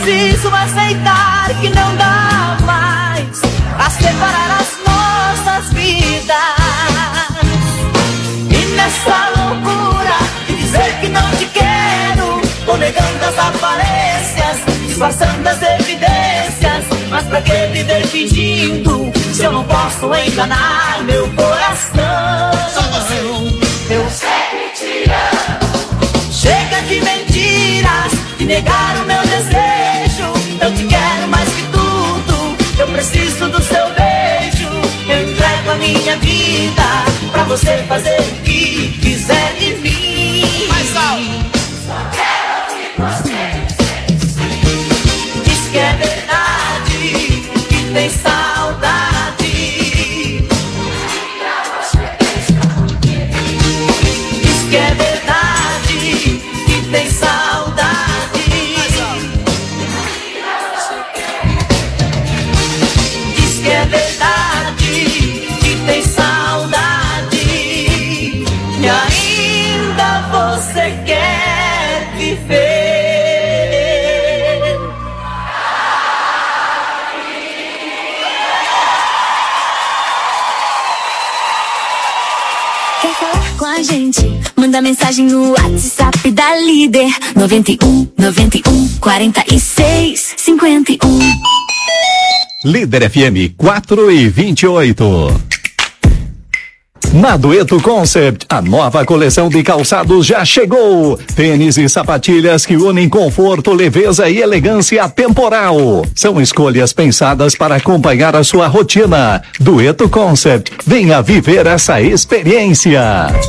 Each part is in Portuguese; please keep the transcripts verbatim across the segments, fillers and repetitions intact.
preciso aceitar que não dá mais a separar as nossas vidas. E nessa loucura de dizer que não te quero, tô negando as aparências, disfarçando as evidências. Mas pra que viver fingindo se eu não posso enganar meu coração? Só você. Eu sempre te amo. Chega de mentiras, de negar o meu desejo. Eu te quero mais que tudo, eu preciso do seu beijo. Eu entrego a minha vida pra você fazer o que quiser de mim. Mais alto. Só quero que você diz que é verdade, que tem saudade. Diz que é verdade, que tem saudade. Diz que é verdade, que tem saudade. E ainda você quer viver. Quer falar com a gente? Manda mensagem no WhatsApp da Líder noventa e um, noventa e um, quarenta e seis, cinquenta e um. Líder F M quatro e vinte e oito. Na Dueto Concept, a nova coleção de calçados já chegou. Tênis e sapatilhas que unem conforto, leveza e elegância atemporal. São escolhas pensadas para acompanhar a sua rotina. Dueto Concept, venha viver essa experiência.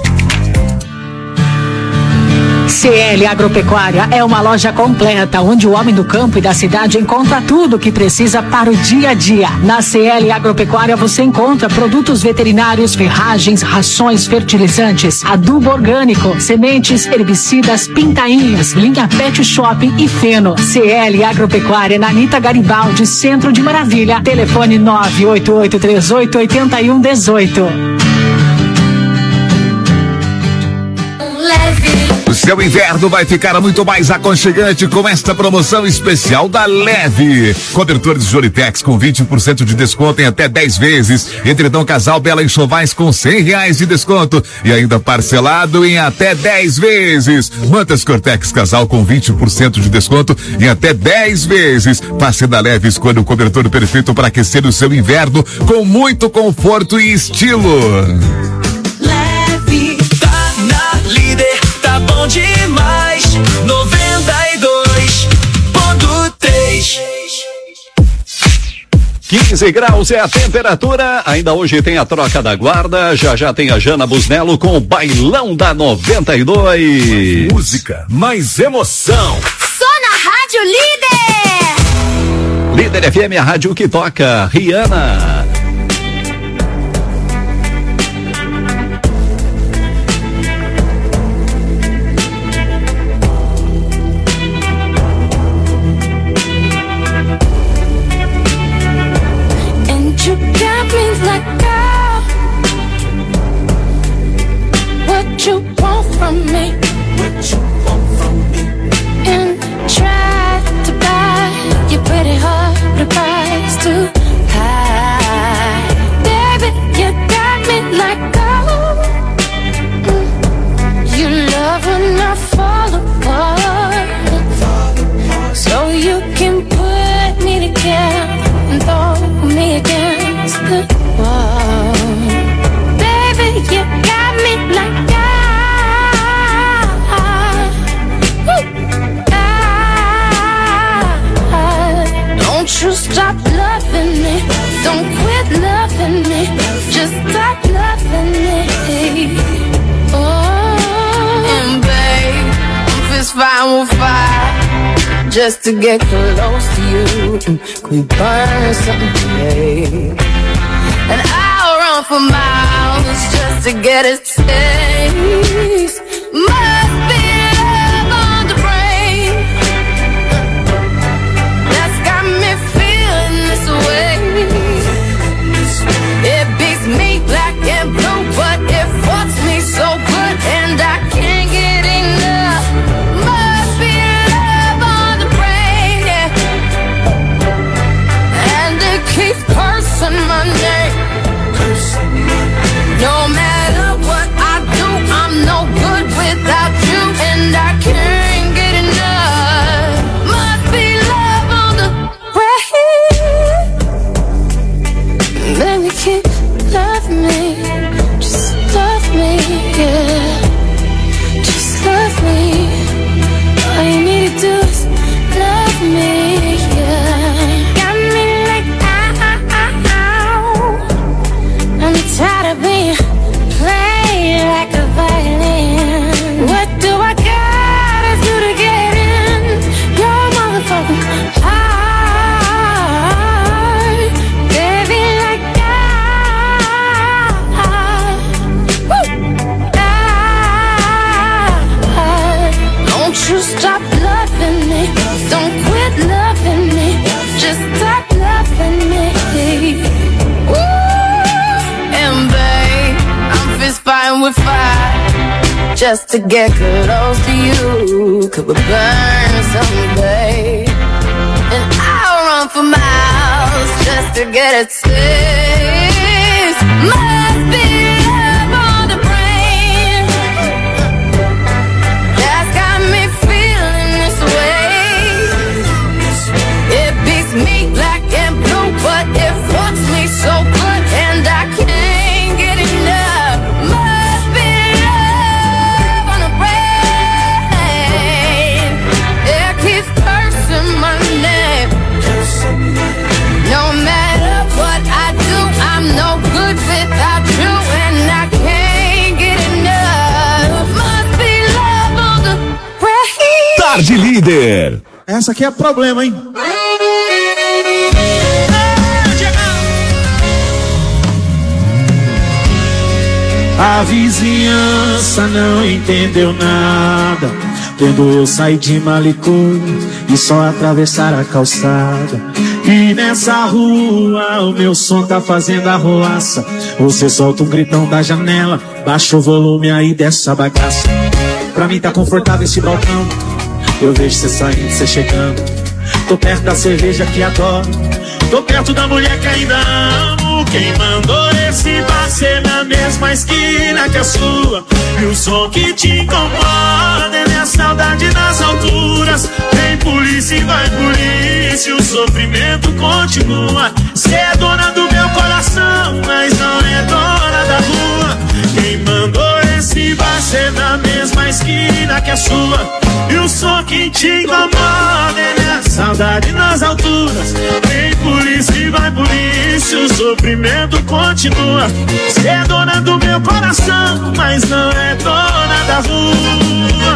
C L Agropecuária é uma loja completa, onde o homem do campo e da cidade encontra tudo o que precisa para o dia a dia. Na C L Agropecuária você encontra produtos veterinários, ferragens, rações, fertilizantes, adubo orgânico, sementes, herbicidas, pintainhas, linha Pet Shop e feno. C L Agropecuária na Anita Garibaldi, Centro de Maravilha. Telefone nove oito oito três oito, oito um um oito. O seu inverno vai ficar muito mais aconchegante com esta promoção especial da Leve. Cobertores Joritex com vinte por cento de desconto em até dez vezes. Edredom Casal Bela Enxovais com cem reais de desconto e ainda parcelado em até dez vezes. Mantas Cortex Casal com vinte por cento de desconto em até dez vezes. Passe da Leve, escolha o cobertor perfeito para aquecer o seu inverno com muito conforto e estilo. Leve, tá na Líder, tá bom demais. noventa e dois ponto três. quinze graus é a temperatura. Ainda hoje tem a troca da guarda. Já já tem a Jana Busnello com o bailão da noventa e dois. Mais música, mais emoção. Só na Rádio Líder. Líder F M, a rádio que toca. Rihanna. What you want from me? What you want from me? And try to buy your pretty heart, the price too high. Baby, you got me like gold. Mm. You love when I fall apart, so you can put me together and throw me against the wall. Baby, you got me like don't you stop loving me, don't quit loving me, just stop loving me. Oh, and babe, I'm fist fine with fire, just to get close to you. Can we burn something today? And I'll run for miles just to get a taste. Must be love on the brain that's got me feeling this way. It beats me black and blue, but it fucks me so good, and I can't get enough. Must be love on the brain, yeah. you stop loving me? Don't quit loving me. Just stop loving me. Ooh, and babe, I'm fist fighting with fire just to get close to you. Could we burn someday? And I'll run for miles just to get a taste. Must be love on the brain that's got me feeling this way. It beats me black and blue, but it fucks me so good, and I can't get enough. Must be love on the brain. It keeps cursing my name. No matter what I do, I'm no good without you, and I can't get enough. Must be love on the brain. Tarde Líder. Essa aqui é problema, hein? A vizinhança não entendeu nada, tendo eu sair de Malicum e só atravessar a calçada. E nessa rua o meu som tá fazendo arruaça. Você solta um gritão da janela, baixa o volume aí dessa bagaça. Pra mim tá confortável esse balcão, eu vejo cê saindo, cê chegando. Tô perto da cerveja que adoro, tô perto da mulher que ainda amo. Quem mandou esse bar ser na mesma esquina que a sua? E o som que te incomoda é minha saudade nas alturas. Vem polícia e vai polícia, o sofrimento continua. Cê é dona do meu coração, mas não é dona da rua. Quem mandou esse bar ser na mesma esquina que a sua? E o som que te incomoda é minha saudade nas alturas. Vem polícia e vai polícia, o sofrimento continua. Cê é dona do meu coração, mas não é dona da rua.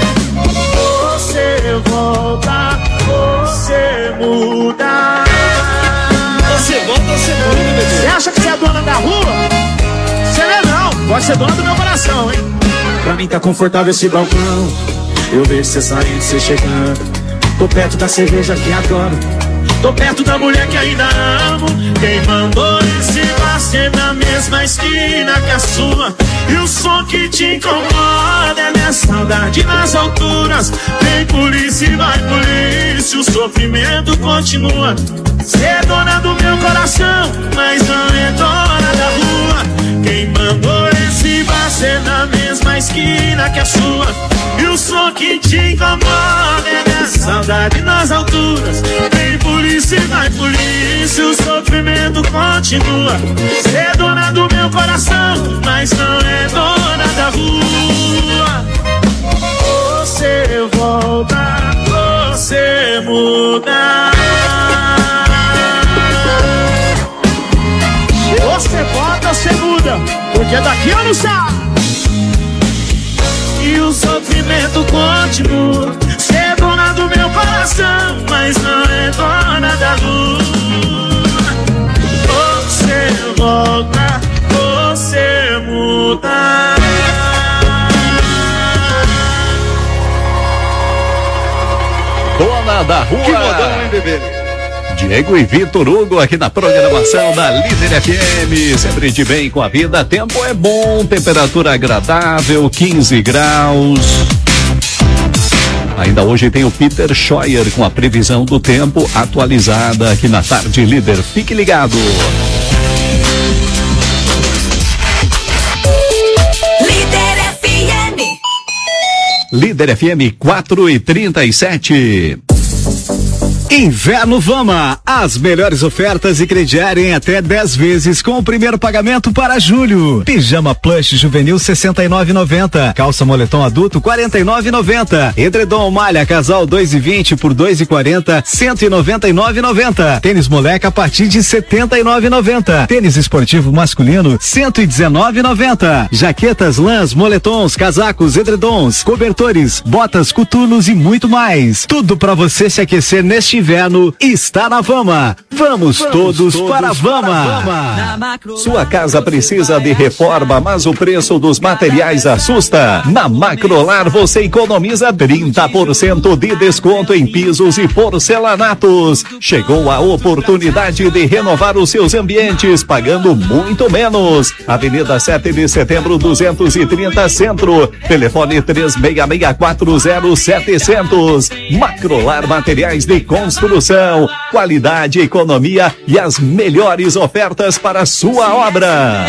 Você volta, você muda. Você volta, você muda, bebê. Você acha que você é dona da rua? Você não é não, pode ser dona do meu coração, hein? Pra mim tá confortável esse balcão, eu vejo cê saindo, cê chegando. Tô perto da cerveja que adoro, tô perto da mulher que ainda amo. Quem mandou esse bar ser na mesma esquina que a sua? E o som que te incomoda é minha saudade nas alturas. Vem polícia e vai polícia, o sofrimento continua. Cê é dona do meu coração, mas não é dona da rua. Quem mandou esse bar ser na mesma esquina que a sua? E o som que te incomoda é minha saudade nas alturas. Vem polícia e vai polícia, o sofrimento continua. Cê é dona do meu coração, mas não é dona da rua. Você volta, você muda. Você volta, você muda, porque daqui eu não saio. E o sofrimento continua. Cê é dona do meu coração, mas não é dona da lua. Você volta, você muda. Dona da rua. Que modão, hein, bebê? Diego e Vitor Hugo aqui na programação da Líder F M, sempre de bem com a vida. Tempo é bom, temperatura agradável, quinze graus. Ainda hoje tem o Peter Scheuer com a previsão do tempo atualizada aqui na Tarde Líder. Fique ligado. Líder F M. Líder F M quatro e trinta e sete. Inverno Vama, as melhores ofertas e crediário em até dez vezes com o primeiro pagamento para julho. Pijama plush juvenil sessenta e nove e noventa, calça moletom adulto quarenta e nove e noventa, edredom malha casal dois e vinte por dois e quarenta, cento e noventa e nove e noventa. Tênis moleca a partir de setenta e nove e noventa. Tênis esportivo masculino cento e dezenove e noventa. Jaquetas, lãs, moletons, casacos, edredons, cobertores, botas, coturnos e muito mais. Tudo para você se aquecer neste inverno está na Vama. Vamos, Vamos todos, todos para a Vama. Vama. Sua casa precisa de reforma, mas o preço dos materiais assusta. Na Macrolar você economiza trinta por cento de desconto em pisos e porcelanatos. Chegou a oportunidade de renovar os seus ambientes pagando muito menos. Avenida sete de setembro, duzentos e trinta Centro. Telefone três seis seis quatro zero sete zero zero. Macrolar Materiais de Construção. Qualidade, economia e as melhores ofertas para a sua obra.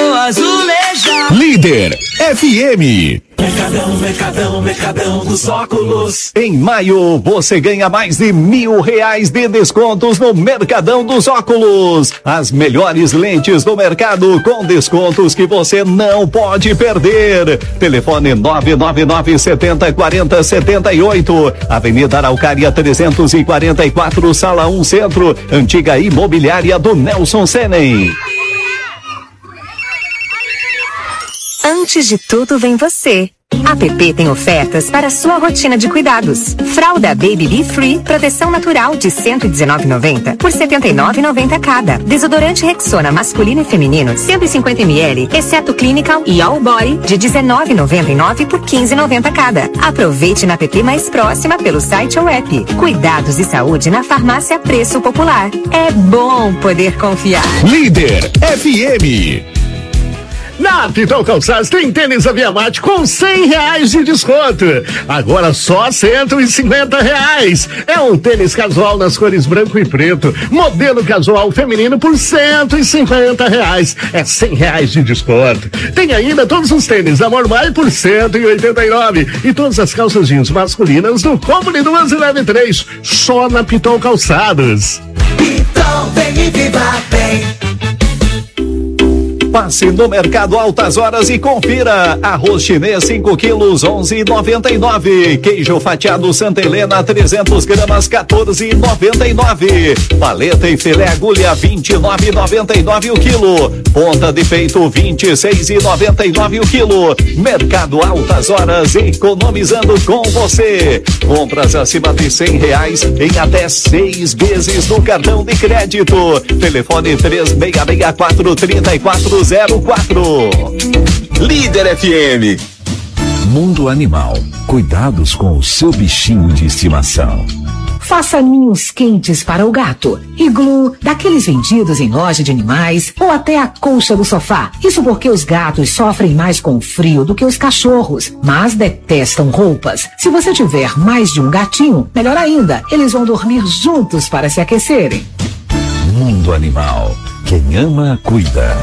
Líder F M. Mercadão, Mercadão, Mercadão dos Óculos. Em maio, você ganha mais de mil reais de descontos no Mercadão dos Óculos. As melhores lentes do mercado com descontos que você não pode perder. Telefone nove nove nove sete zero quatro zero sete oito. Avenida Araucária trezentos e quarenta e quatro, Sala um Centro. Antiga imobiliária do Nelson Senen. Antes de tudo vem você. A P P tem ofertas para a sua rotina de cuidados. Fralda Baby Be Free, proteção natural de cento e dezenove reais e noventa centavos por setenta e nove reais e noventa centavos cada. Desodorante Rexona masculino e feminino, cento e cinquenta mililitros, exceto Clinical e All Body, de dezenove reais e noventa e nove centavos por quinze reais e noventa centavos cada. Aproveite na P P mais próxima pelo site ou app. Cuidados e saúde na farmácia Preço Popular. É bom poder confiar. Líder F M. Na Pitol Calçados tem tênis Aviamate com cem reais de desconto. Agora só cento e cinquenta reais. É um tênis casual nas cores branco e preto. Modelo casual feminino por cento e cinquenta reais. É cem reais de desconto. Tem ainda todos os tênis da Mormai por cento e oitenta e nove. E todas as calças jeans masculinas do Compre duas e leve três. Só na Pitol Calçados. Pitol, vem e viva bem. Passe no Mercado Altas Horas e confira. Arroz chinês cinco quilos, onze reais e noventa e nove. Queijo fatiado Santa Helena trezentos gramas, quatorze reais e noventa e nove. Paleta e filé agulha vinte e nove reais e noventa e nove o quilo. Ponta de peito vinte e seis reais e noventa e nove o quilo. Mercado Altas Horas, economizando com você. Compras acima de cem reais em até seis vezes no cartão de crédito. Telefone três seis seis quatro três quatro zero quatro. Líder F M. Mundo Animal. Cuidados com o seu bichinho de estimação. Faça ninhos quentes para o gato. Iglu, daqueles vendidos em loja de animais, ou até a colcha do sofá. Isso porque os gatos sofrem mais com frio do que os cachorros, mas detestam roupas. Se você tiver mais de um gatinho, melhor ainda, eles vão dormir juntos para se aquecerem. Mundo Animal. Quem ama, cuida.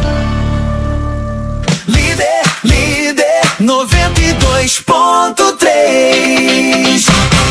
Líder, líder, noventa e dois ponto três.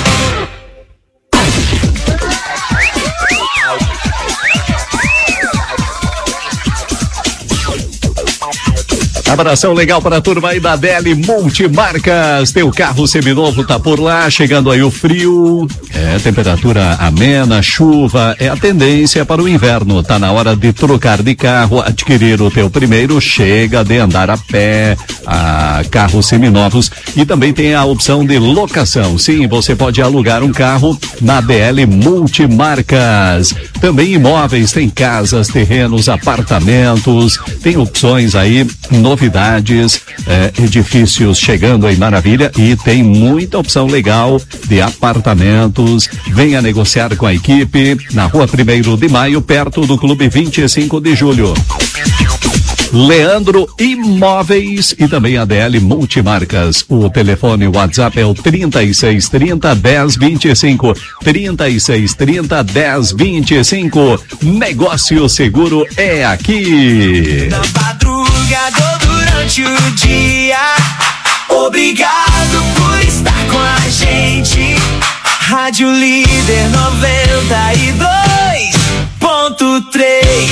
Abração legal para a turma aí da Deli Multimarcas. Teu carro seminovo tá por lá, chegando aí o frio, é temperatura amena, chuva, é a tendência para o inverno. Tá na hora de trocar de carro, adquirir o teu primeiro, chega de andar a pé, a carros seminovos, e também tem a opção de locação. Sim, você pode alugar um carro na D L Multimarcas. Também imóveis, tem casas, terrenos, apartamentos, tem opções aí, novidades, é, edifícios chegando em Maravilha, e tem muita opção legal de apartamentos. Venha negociar com a equipe na Rua primeiro de Maio, perto do Clube vinte e cinco de Julho. Leandro Imóveis e também a D L Multimarcas. O telefone WhatsApp é o trinta e seis trinta, dez vinte e cinco. trinta e seis trinta, dez vinte e cinco. Negócio seguro é aqui. Na madrugada ou durante o dia, obrigado por estar com a gente. Rádio Líder noventa e dois ponto três.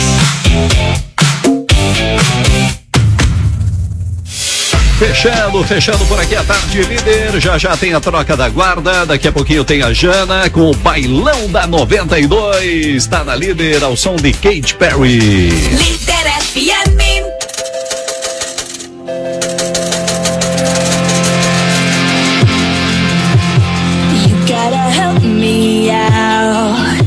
Fechando, fechando por aqui a tarde, líder. Já já tem a troca da guarda. Daqui a pouquinho tem a Jana com o bailão da noventa e dois. Tá na líder ao som de Katy Perry. Líder F M. You gotta help me out.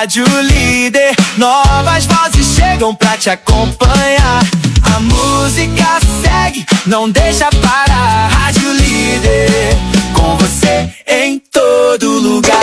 Rádio Líder, novas vozes chegam pra te acompanhar. A música segue, não deixa parar. Rádio Líder, com você em todo lugar.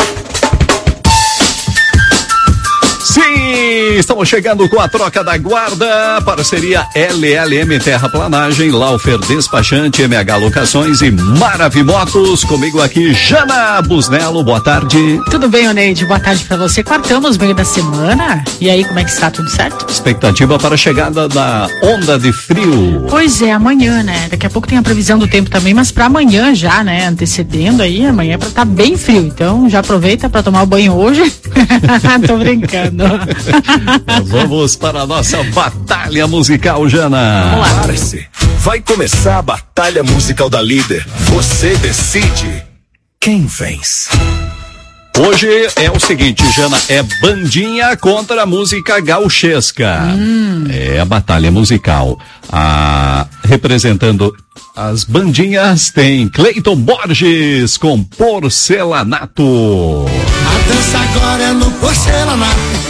Sim, estamos chegando com a troca da guarda, parceria L L M Terraplanagem, Laufer Despachante, M H Locações e Maravimotos. Comigo aqui, Jana Busnello, boa tarde. Tudo bem, Oneide? Boa tarde pra você. Quartamos, meio da semana. E aí, como é que está? Tudo certo? Expectativa para a chegada da onda de frio. Pois é, amanhã, né? Daqui a pouco tem a previsão do tempo também, mas pra amanhã já, né? Antecedendo aí, amanhã é pra estar bem frio. Então, já aproveita pra tomar o banho hoje. Tô brincando. Nós vamos para a nossa batalha musical, Jana. Vamos lá. Prepare-se. Vai começar a batalha musical da Líder. Você decide quem vence. Hoje é o seguinte, Jana, é bandinha contra a música gauchesca. Hum. É a batalha musical. A, representando as bandinhas tem Cleiton Borges com Porcelanato. A dança agora é no porcelanato,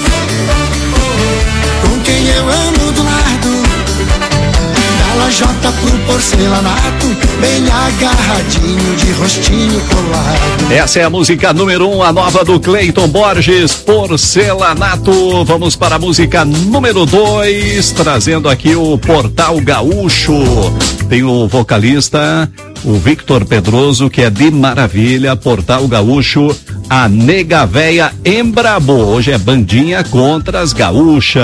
com quem eu amo do lado, da lajota pro porcelanato, bem agarradinho de rostinho colado. Essa é a música número um, a nova do Cleiton Borges, Porcelanato. Vamos para a música número dois, trazendo aqui o Portal Gaúcho. Tem o vocalista, o Victor Pedroso, que é de Maravilha, Portal Gaúcho, a Nega Véia Embrabou. Hoje é bandinha contra as gaúchas.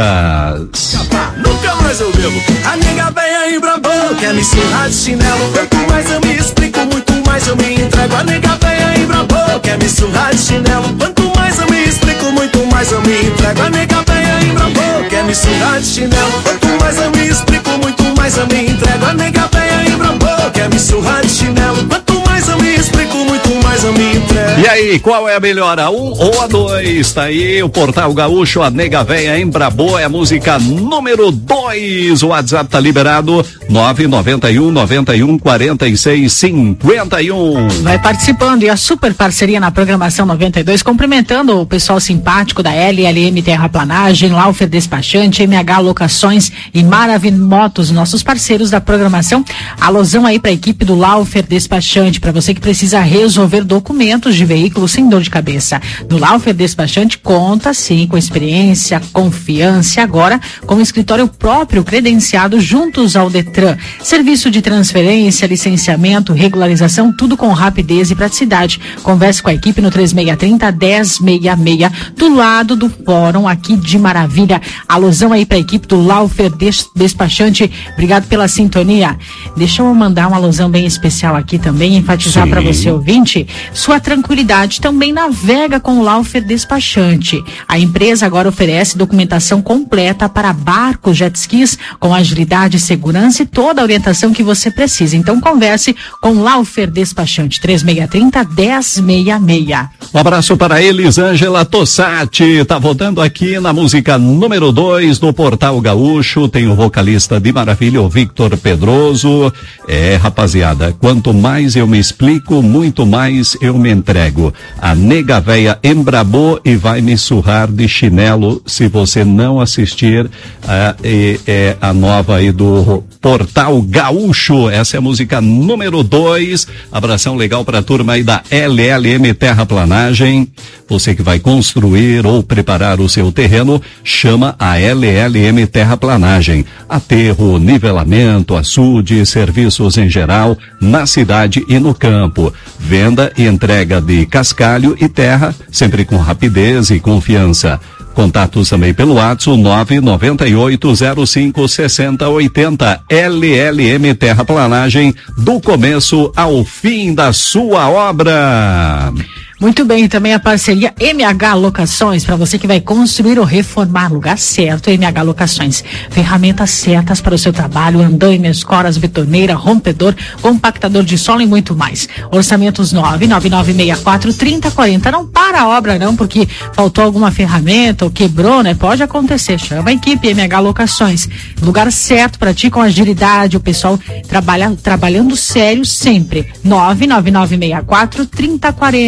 Nunca mais eu bebo. A nega véia embrabou, quer me surrar de chinelo. Quanto mais eu me explico, muito mais eu me entrego. A nega véia embrabou, quer me surrar de chinelo. Quanto mais eu me explico, muito mais eu me entrego. A nega véia embrabou, quer me surrar de chinelo. Quanto mais eu me explico, muito mais eu me entrego. A nega véia embrabou, quer me surrar de chinelo. Quanto mais eu me explico, muito mais eu me entrego. E aí, qual é a melhor, a um ou a dois? Tá aí o Portal Gaúcho, a Nega Véia Embrabou, é a música número dois. O WhatsApp tá liberado, nove nove um, nove um, quatro seis, cinco um. Vai participando, e a super parceria na programação noventa e dois, cumprimentando o pessoal simpático da L L M Terraplanagem, Laufer Despachante, M H Locações e Maravimotos, nossos parceiros da programação. Alusão aí pra equipe do Laufer Despachante, pra você que precisa resolver documentos de veículo sem dor de cabeça. No Laufer Despachante conta sim com experiência, confiança, agora com um escritório próprio credenciado juntos ao Detran. Serviço de transferência, licenciamento, regularização, tudo com rapidez e praticidade. Converse com a equipe no três seis três zero, um zero seis seis, do lado do fórum aqui de Maravilha. Alusão aí para a equipe do Laufer Despachante. Obrigado pela sintonia. Deixa eu mandar uma alusão bem especial aqui também, enfatizar para você, ouvinte, sua tranquilidade também navega com o Laufer Despachante. A empresa agora oferece documentação completa para barcos, jet skis, com agilidade, segurança e toda a orientação que você precisa. Então converse com o Laufer Despachante, três seis três zero, um zero seis seis. Um abraço para Elisângela Tossati, tá votando aqui na música número dois do Portal Gaúcho. Tem o vocalista de Maravilha, o Victor Pedroso. É, rapaziada, quanto mais eu me explico, muito mais eu me entrego. A Nega Véia embrabou e vai me surrar de chinelo se você não assistir. É, é, é a nova aí do Portal Gaúcho. Essa é a música número dois. Abração legal para a turma aí da L L M Terraplanagem. Você que vai construir ou preparar o seu terreno, chama a L L M Terraplanagem. Aterro, nivelamento, açude, serviços em geral, na cidade e no campo. Venda e entrega de cascalho e terra, sempre com rapidez e confiança. Contatos também pelo WhatsApp nove nove oito zero cinco seis zero oito zero. L L M Terraplanagem, do começo ao fim da sua obra. Muito bem, também a parceria M H Locações, para você que vai construir ou reformar, lugar certo, M H Locações. Ferramentas certas para o seu trabalho, andaimes, coras, betoneira, rompedor, compactador de solo e muito mais. Orçamentos nove nove nove seis quatro, três zero quatro zero. Não para a obra não, porque faltou alguma ferramenta ou quebrou, né? Pode acontecer. Chama a equipe M H Locações. Lugar certo para ti, com agilidade, o pessoal trabalha, trabalhando sério sempre. nove nove nove seis quatro, três zero quatro zero. Alusão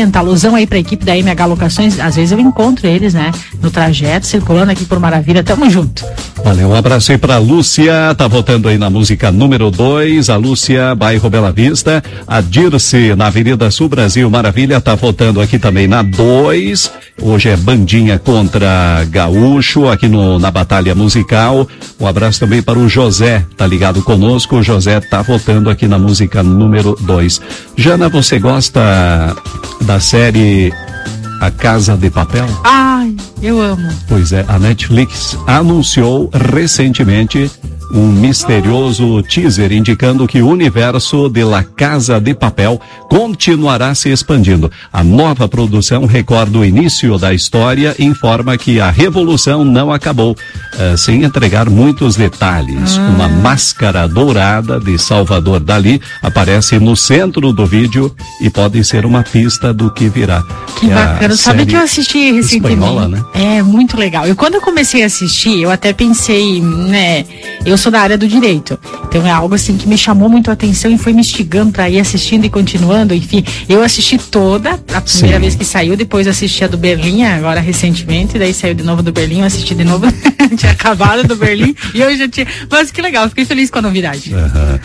alusão aí pra equipe da M H Locações, às vezes eu encontro eles, né, no trajeto, circulando aqui por Maravilha, tamo junto. Valeu, um abraço aí pra Lúcia, tá votando aí na música número dois, a Lúcia, bairro Bela Vista, a Dirce, na Avenida Sul Brasil, Maravilha, tá votando aqui também na dois, hoje é Bandinha contra Gaúcho, aqui no, na Batalha Musical, um abraço também para o José, tá ligado conosco, o José tá votando aqui na música número dois. Jana, você gosta da série A Casa de Papel? Ai, eu amo. Pois é, a Netflix anunciou recentemente um misterioso teaser indicando que o universo de La Casa de Papel continuará se expandindo. A nova produção recorda o início da história e informa que a revolução não acabou, uh, sem entregar muitos detalhes. Hum. Uma máscara dourada de Salvador Dalí aparece no centro do vídeo e pode ser uma pista do que virá. Que é bacana. Sabe que eu assisti recentemente? Espanhola, né? É, muito legal. E quando eu comecei a assistir, eu até pensei, né, eu sou da área do direito, então é algo assim que me chamou muito a atenção e foi me instigando para ir assistindo e continuando, enfim, eu assisti toda, a primeira Sim. vez que saiu, depois assisti a do Berlim, agora recentemente, daí saiu de novo do Berlim, eu assisti de novo, tinha acabado do Berlim, e eu já tinha, mas que legal, fiquei feliz com a novidade. Uhum.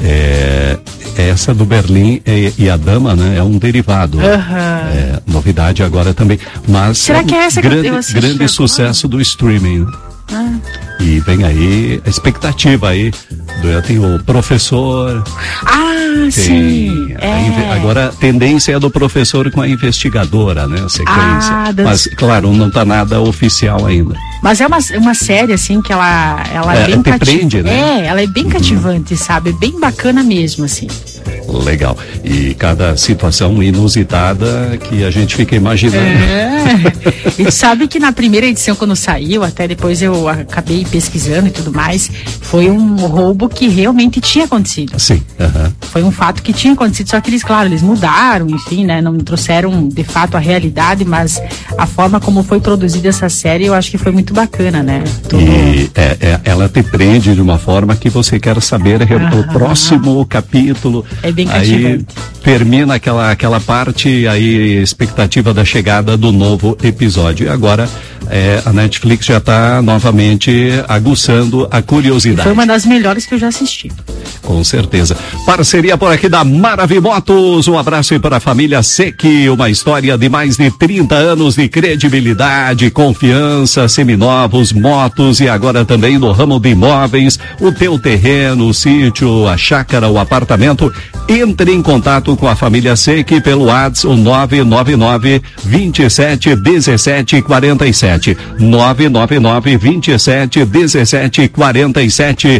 É, essa do Berlim e, e a Dama, né, é um derivado, uhum. é, novidade agora também, mas será é um que é essa grande, que eu assisti grande agora? Sucesso do streaming. Ah. E vem aí a expectativa aí do, tem o professor. Ah, tem sim. a É. inve- agora a tendência é do professor com a investigadora, né? A sequência. Ah, das- Mas, claro, não tá nada oficial ainda. Mas é uma, uma série, assim, que ela, ela é, É, bem te cati- prende, né? É, ela é bem cativante, sabe? Bem bacana mesmo, assim. Legal. E cada situação inusitada que a gente fica imaginando. É. E sabe que na primeira edição, quando saiu, até depois eu acabei pesquisando e tudo mais, foi um roubo que realmente tinha acontecido. Sim. Uhum. Foi um fato que tinha acontecido, só que eles, claro, eles mudaram, enfim, né? Não trouxeram de fato a realidade, mas a forma como foi produzida essa série, eu acho que foi muito bacana, né? Tudo... E é, é, ela te prende de uma forma que você quer saber ah, o próximo capítulo. É bem aí cativante. termina aquela, aquela parte, aí expectativa da chegada do novo episódio. E agora é, a Netflix já está novamente aguçando a curiosidade. Foi uma das melhores que eu já assisti. Com certeza. Parceria por aqui da Maravimotos. Um abraço aí para a família Sequi. Uma história de mais de trinta anos de credibilidade, confiança, seminovos, motos e agora também no ramo de imóveis. O teu terreno, o sítio, a chácara, o apartamento. Entre em contato com a família Sequi pelo WhatsApp o nove nove nove, vinte e sete, dezessete, quarenta e sete. nove nove nove, vinte e sete, dezessete, quarenta e sete.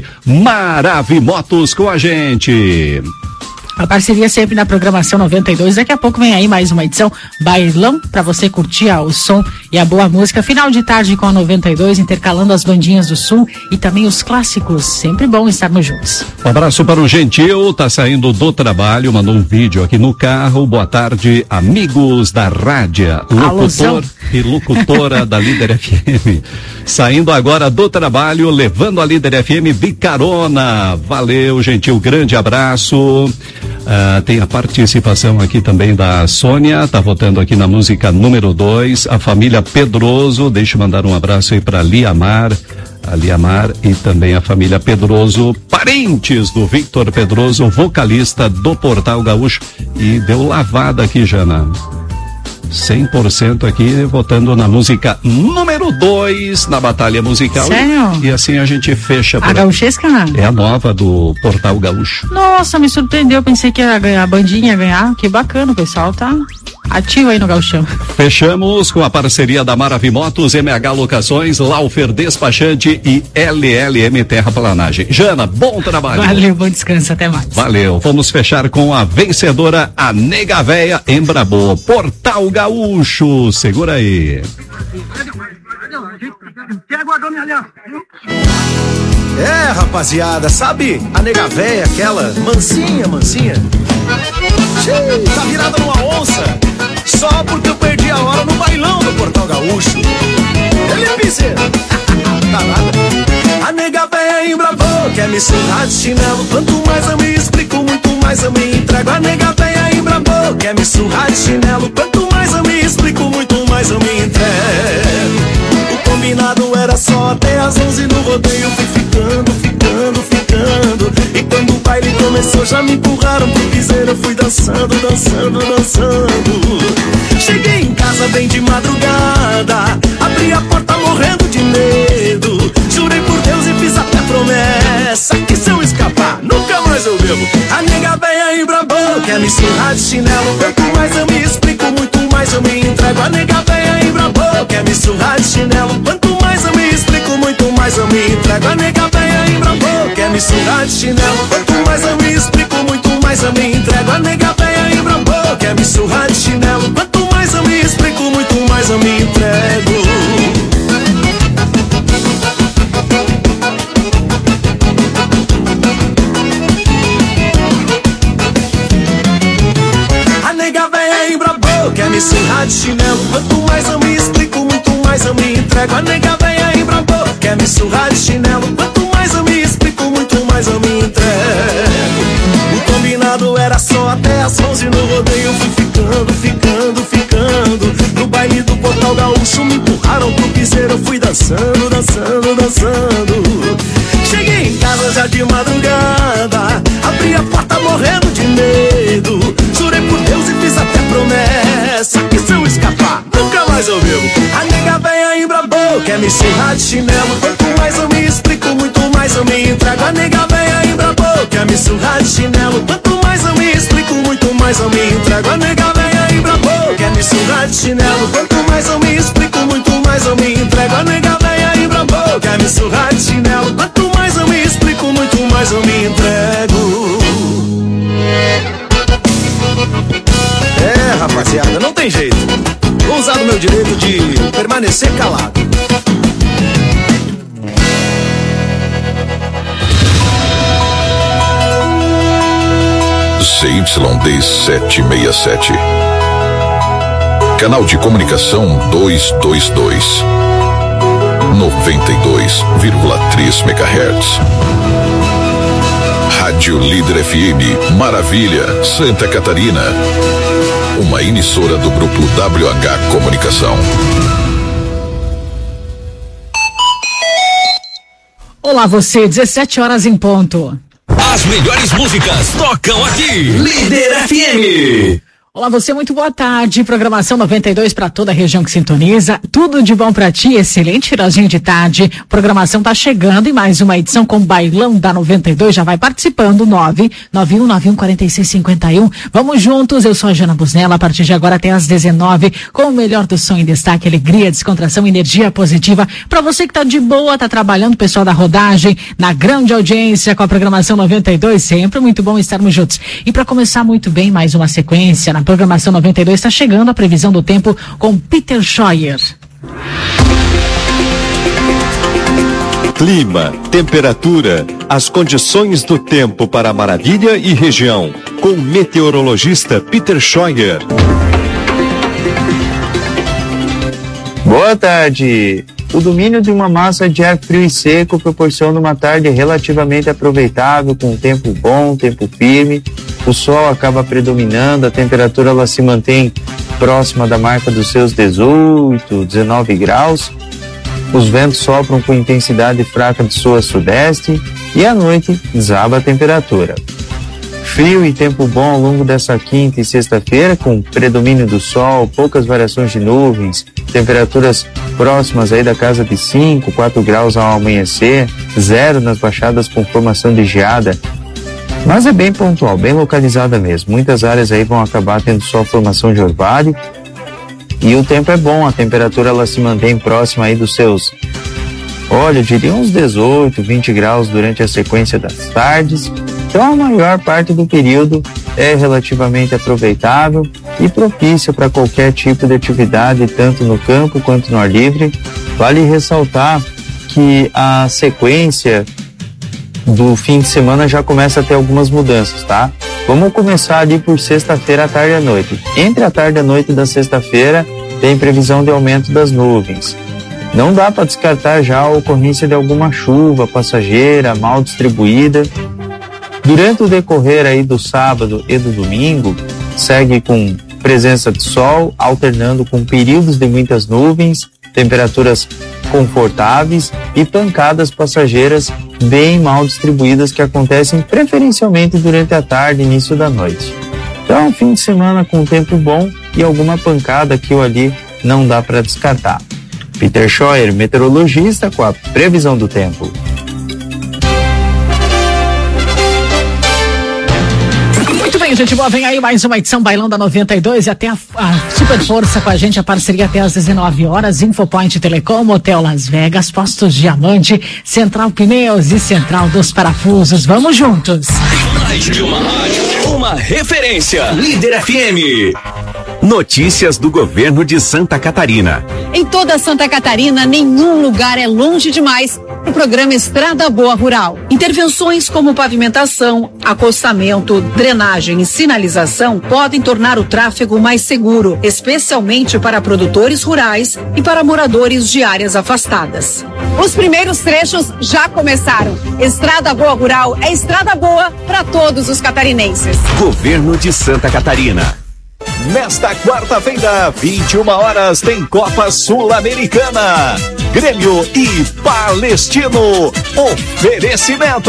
Maravimotos com a gente. A parceria sempre na programação noventa e dois. Daqui a pouco vem aí mais uma edição Bailão para você curtir ah, o som e a boa música. Final de tarde com a noventa e dois, intercalando as bandinhas do Sul e também os clássicos. Sempre bom estarmos juntos. Um abraço para o Gentil, tá saindo do trabalho, mandou um vídeo aqui no carro. Boa tarde, amigos da rádio, locutor e locutora da Líder F M. Saindo agora do trabalho, levando a Líder F M de carona. Valeu, Gentil, grande abraço. Uh, tem a participação aqui também da Sônia, tá votando aqui na música número dois, a família Pedroso, deixa eu mandar um abraço aí para Liamar, a Liamar e também a família Pedroso, parentes do Victor Pedroso, vocalista do Portal Gaúcho, e deu lavada aqui, Jana. cem por cento aqui, votando na música número dois na Batalha Musical. Sério? E, e assim a gente fecha. A Gaúchesca? É a nova do Portal Gaúcho. Nossa, me surpreendeu. Pensei que ia ganhar, a bandinha ia ganhar. Que bacana, o pessoal tá ativo aí no gauchão. Fechamos com a parceria da Maravimotos, M H Locações, Laufer Despachante e L L M Terraplanagem. Jana, bom trabalho. Valeu, bom descanso, até mais. Valeu, vamos fechar com a vencedora, a Nega Véia Embrabô, Portal Gaúcho. Segura aí. É, rapaziada, sabe a nega véia, aquela mansinha, mansinha? Xiii, tá virada numa onça, só porque eu perdi a hora no bailão do Portal Gaúcho. Ele é piseiro, tá nada. A nega véia embrabou, quer me surrar de chinelo, quanto mais eu me explico, muito mais mais eu me entrego. A nega véia embrabou, quer me surrar de chinelo. Quanto mais eu me explico, muito mais eu me entrego. O combinado era só até as onze no rodeio. Fui ficando, ficando, ficando. E quando o baile começou já me empurraram pro piseiro. Eu fui dançando, dançando, dançando. Cheguei em casa bem de madrugada, abri a porta morrendo de medo. Jurei por Deus e fiz até promessa que se eu escapar, nunca mais eu bebo. A nega véia embrabou, quer me surrar de chinelo. Quanto mais eu me explico, muito mais eu me entrego. A nega véia embrabou, quer me surrar de chinelo. Quanto mais eu me explico, muito mais eu me entrego. A nega véia embrabou, quer me surrar de chinelo. Quanto mais eu me explico, muito mais eu me entrego. A nega véia embrabou, quer me surrar de chinelo. Quanto mais eu me explico, muito mais eu me entrego. Quer me surrar de chinelo. Quanto mais eu me explico, muito mais eu me entrego. A nega véia embrabou, quer me surrar de chinelo. Quanto mais eu me explico, muito mais eu me entrego. O combinado era só até as onze no rodeio. Fui ficando, ficando, ficando. No baile do Portal Gaúcho me empurraram pro piseiro. Eu fui dançando, dançando, dançando. Cheguei em casa já de madrugada, abri a porta morrendo de medo. Jurei por Deus e fiz até promessa que se eu escapar, nunca mais eu bebo. A nega véia embrabou, quer me surrar de chinelo. Quanto mais eu me explico, muito mais eu me entrego. A nega véia embrabou, quer me surrar de chinelo. Quanto mais eu me explico, muito mais eu me entrego. A nega véia embrabou, quer me surrar de chinelo. Quanto mais eu me explico, muito mais eu me entrego. A nega véia embrabou, quer me surrar de chinelo. Quanto mais eu me explico, muito mais eu me entrego. É, rapaziada, não tem jeito. Vou usar do meu direito de permanecer calado. C Y D sete seis sete. Canal de comunicação duzentos e vinte e dois. noventa e dois vírgula três megahertz. Rádio Líder F M, Maravilha, Santa Catarina. Uma emissora do grupo W H Comunicação. Olá você, dezessete horas em ponto. As melhores músicas tocam aqui. Líder F M. Olá você, muito boa tarde. Programação noventa e dois para toda a região que sintoniza. Tudo de bom para ti, excelente finalzinho de tarde. Programação tá chegando e mais uma edição com Bailão da noventa e dois. Já vai participando, nove nove um nove um quatro seis cinco um. Vamos juntos, eu sou a Jana Busnella, a partir de agora até às dezenove, com o melhor do som em destaque, alegria, descontração, energia positiva. Para você que tá de boa, tá trabalhando, pessoal da rodagem, na grande audiência com a programação noventa e dois, sempre muito bom estarmos juntos. E para começar muito bem, mais uma sequência na programação noventa e dois, está chegando a previsão do tempo com Peter Scheuer. Clima, temperatura, as condições do tempo para Maravilha e região, com o meteorologista Peter Scheuer. Boa tarde. O domínio de uma massa de ar frio e seco proporciona uma tarde relativamente aproveitável, com tempo bom, tempo firme. O sol acaba predominando, a temperatura ela se mantém próxima da marca dos seus dezoito, dezenove graus. Os ventos sopram com intensidade fraca de sul a sudeste e à noite desaba a temperatura. Frio e tempo bom ao longo dessa quinta e sexta-feira, com predomínio do sol, poucas variações de nuvens, temperaturas próximas aí da casa de cinco, quatro graus ao amanhecer, zero nas baixadas com formação de geada. Mas é bem pontual, bem localizada mesmo. Muitas áreas aí vão acabar tendo só formação de orvalho. E o tempo é bom, a temperatura ela se mantém próxima aí dos seus, olha, eu diria uns dezoito, vinte graus durante a sequência das tardes. Então a maior parte do período é relativamente aproveitável e propícia para qualquer tipo de atividade, tanto no campo quanto no ar livre. Vale ressaltar que a sequência do fim de semana já começa a ter algumas mudanças, tá? Vamos começar ali por sexta-feira à tarde e à noite. Entre a tarde e a noite da sexta-feira tem previsão de aumento das nuvens. Não dá para descartar já a ocorrência de alguma chuva passageira, mal distribuída. Durante o decorrer aí do sábado e do domingo, segue com presença de sol, alternando com períodos de muitas nuvens, temperaturas confortáveis e pancadas passageiras bem mal distribuídas que acontecem preferencialmente durante a tarde e início da noite. Então, fim de semana com tempo bom e alguma pancada aqui ou ali não dá para descartar. Peter Scheuer, meteorologista, com a previsão do tempo. Muito bem, gente boa, vem aí mais uma edição Bailão da noventa e dois e até a, a super força com a gente, a parceria até às dezenove horas, Infopoint Telecom, Hotel Las Vegas, Postos Diamante, Central Pneus e Central dos Parafusos. Vamos juntos! Mais de uma rádio, uma referência. Líder F M. Notícias do governo de Santa Catarina. Em toda Santa Catarina, nenhum lugar é longe demais para o programa Estrada Boa Rural. Intervenções como pavimentação, acostamento, drenagem e sinalização podem tornar o tráfego mais seguro, especialmente para produtores rurais e para moradores de áreas afastadas. Os primeiros trechos já começaram. Estrada Boa Rural é estrada boa para todos os catarinenses. Governo de Santa Catarina. Nesta quarta-feira, vinte e uma horas, tem Copa Sul-Americana. Grêmio e Palestino. Oferecimento.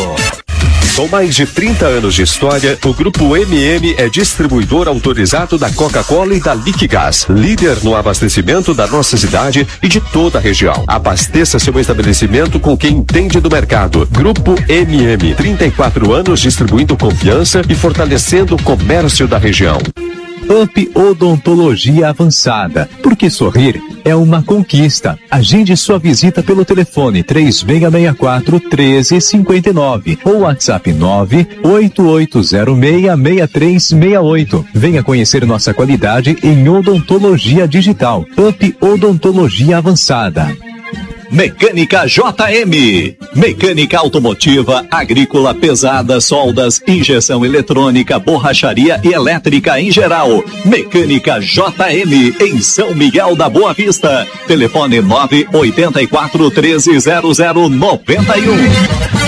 Com mais de trinta anos de história, o Grupo M M é distribuidor autorizado da Coca-Cola e da Liquigás, líder no abastecimento da nossa cidade e de toda a região. Abasteça seu estabelecimento com quem entende do mercado. Grupo M M, trinta e quatro anos distribuindo confiança e fortalecendo o comércio da região. Up Odontologia Avançada, porque sorrir é uma conquista. Agende sua visita pelo telefone três seis seis quatro, um três cinco nove ou WhatsApp nove oito oito zero seis, seis três seis oito. Venha conhecer nossa qualidade em odontologia digital. Up Odontologia Avançada. Mecânica J M. Mecânica automotiva, agrícola, pesada, soldas, injeção eletrônica, borracharia e elétrica em geral. Mecânica J M em São Miguel da Boa Vista. Telefone nove oito quatro, um três zero zero nove um.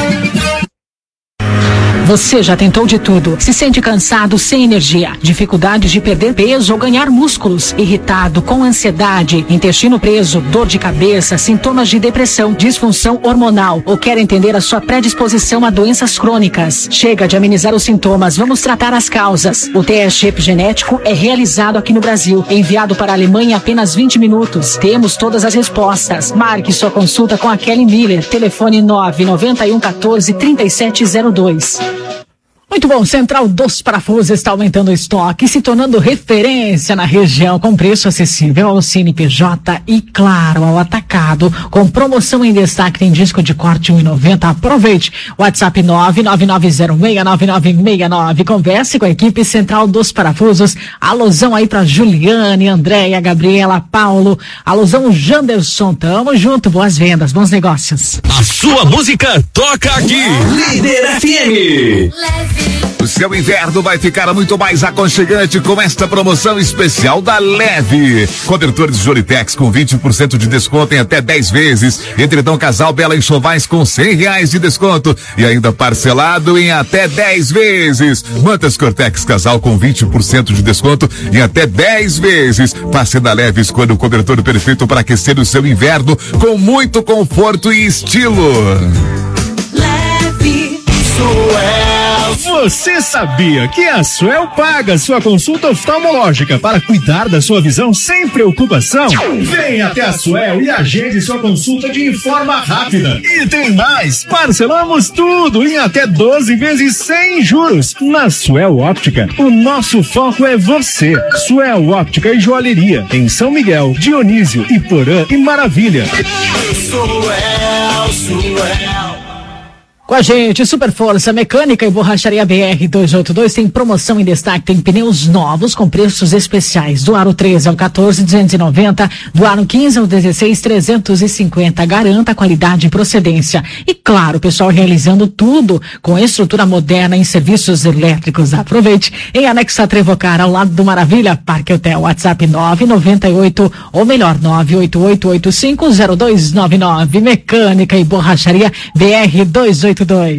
Você já tentou de tudo? Se sente cansado, sem energia, dificuldade de perder peso ou ganhar músculos, irritado, com ansiedade, intestino preso, dor de cabeça, sintomas de depressão, disfunção hormonal ou quer entender a sua predisposição a doenças crônicas? Chega de amenizar os sintomas, vamos tratar as causas. O teste epigenético é realizado aqui no Brasil, enviado para a Alemanha em apenas vinte minutos. Temos todas as respostas. Marque sua consulta com a Kelly Miller. Telefone nove nove um um quatro, três sete zero dois. Muito bom, Central dos Parafusos está aumentando o estoque, se tornando referência na região com preço acessível ao C N P J e, claro, ao atacado, com promoção em destaque, tem disco de corte um real e noventa centavos. Aproveite, WhatsApp nove nove nove zero seis nove nove seis nove, converse com a equipe Central dos Parafusos. Alusão aí para Juliane, Andréia, Gabriela, Paulo, alusão Janderson, tamo junto, boas vendas, bons negócios. A sua música toca aqui, Líder F M. O seu inverno vai ficar muito mais aconchegante com esta promoção especial da Leve. Cobertores Joritex com vinte por cento de desconto em até dez vezes. Edredom Casal Bela Enxovais com cem reais de desconto e ainda parcelado em até dez vezes. Mantas Cortex Casal com vinte por cento de desconto em até dez vezes. Passe na Leve, escolha o cobertor perfeito para aquecer o seu inverno com muito conforto e estilo. Leve Suel. Você sabia que a Suel paga sua consulta oftalmológica para cuidar da sua visão sem preocupação? Venha até a Suel e agende sua consulta de forma rápida. E tem mais, parcelamos tudo em até doze vezes sem juros. Na Suel Óptica, o nosso foco é você. Suel Óptica e Joalheria, em São Miguel, Dionísio, Iporã e Maravilha. Suel, Suel. Com a gente, Super Força Mecânica e Borracharia B R duzentos e oitenta e dois tem promoção em destaque, tem pneus novos com preços especiais, do aro treze ao quatorze, duzentos e noventa, do aro quinze ao dezesseis, trezentos e cinquenta, garanta qualidade e procedência. E claro, o pessoal realizando tudo com estrutura moderna em serviços elétricos. Aproveite, em anexo a Trevocar, ao lado do Maravilha, Parque Hotel, WhatsApp nove nove oito, ou melhor, nove oito oito oito cinco zero dois nove nove, Mecânica e Borracharia B R duzentos e oitenta e dois.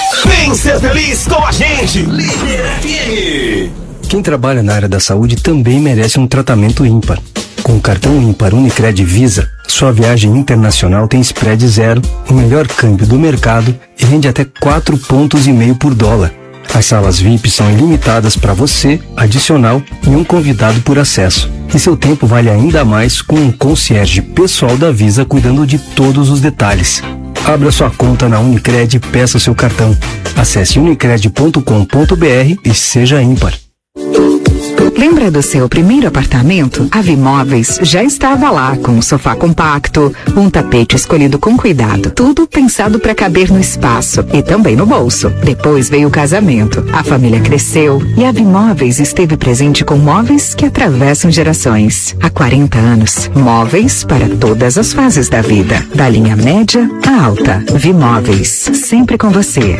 Vem ser feliz com a gente, Líder F M. Quem trabalha na área da saúde também merece um tratamento ímpar. Com o cartão ímpar Unicred Visa, sua viagem internacional tem spread zero, o melhor câmbio do mercado e rende até quatro pontos e meio por dólar. As salas V I P são ilimitadas para você, adicional e um convidado por acesso. E seu tempo vale ainda mais com um concierge pessoal da Visa cuidando de todos os detalhes. Abra sua conta na Unicred e peça seu cartão. Acesse unicred ponto com ponto br e seja ímpar. Lembra do seu primeiro apartamento? A Vimóveis já estava lá com um sofá compacto, um tapete escolhido com cuidado, tudo pensado para caber no espaço e também no bolso. Depois veio o casamento, a família cresceu e a Vimóveis esteve presente com móveis que atravessam gerações. Há quarenta anos, móveis para todas as fases da vida, da linha média à alta. Vimóveis, sempre com você.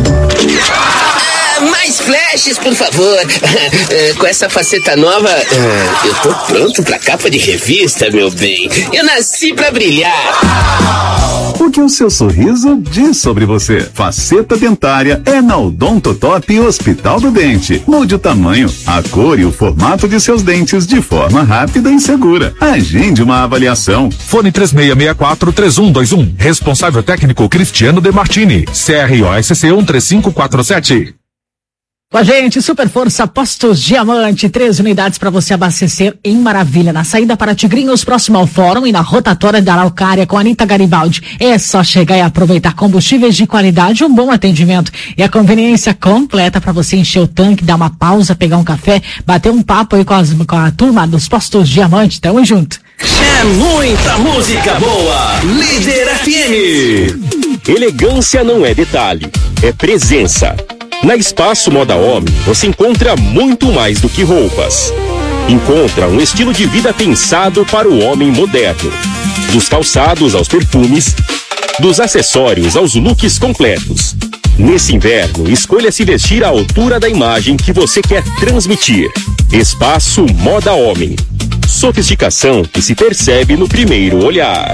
Mais flashes, por favor. Com essa faceta nova, eu tô pronto pra capa de revista, meu bem. Eu nasci pra brilhar. O que o seu sorriso diz sobre você? Faceta dentária é na Odontotop Hospital do Dente. Mude o tamanho, a cor e o formato de seus dentes de forma rápida e segura. Agende uma avaliação. Fone três seis seis quatro, três um dois um. Responsável técnico Cristiano De Martini. C R O S C um três cinco quatro sete. Com a gente, Super Força Postos Diamante, três unidades para você abastecer em Maravilha, na saída para Tigrinhos, próximo ao Fórum e na rotatória da Araucária com a Anitta Garibaldi. É só chegar e aproveitar combustíveis de qualidade, um bom atendimento e a conveniência completa para você encher o tanque, dar uma pausa, pegar um café, bater um papo aí com, as, com a turma dos Postos Diamante. Tamo junto. É muita música boa, Líder F M. Elegância não é detalhe, é presença. Na Espaço Moda Homem, você encontra muito mais do que roupas. Encontra um estilo de vida pensado para o homem moderno. Dos calçados aos perfumes, dos acessórios aos looks completos. Nesse inverno, escolha se vestir à altura da imagem que você quer transmitir. Espaço Moda Homem. Sofisticação que se percebe no primeiro olhar.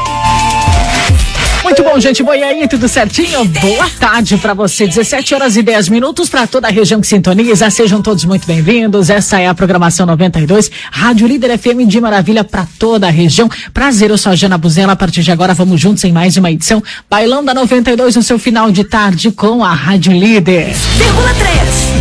Muito bom, gente. Boa, e aí, tudo certinho? Boa tarde para você. dezessete horas e dez minutos para toda a região que sintoniza. Sejam todos muito bem-vindos. Essa é a programação noventa e dois, Rádio Líder F M de Maravilha para toda a região. Prazer, eu sou a Jana Buzella. A partir de agora, vamos juntos em mais uma edição. Bailão da noventa e dois no seu final de tarde com a Rádio Líder. Vírgula três.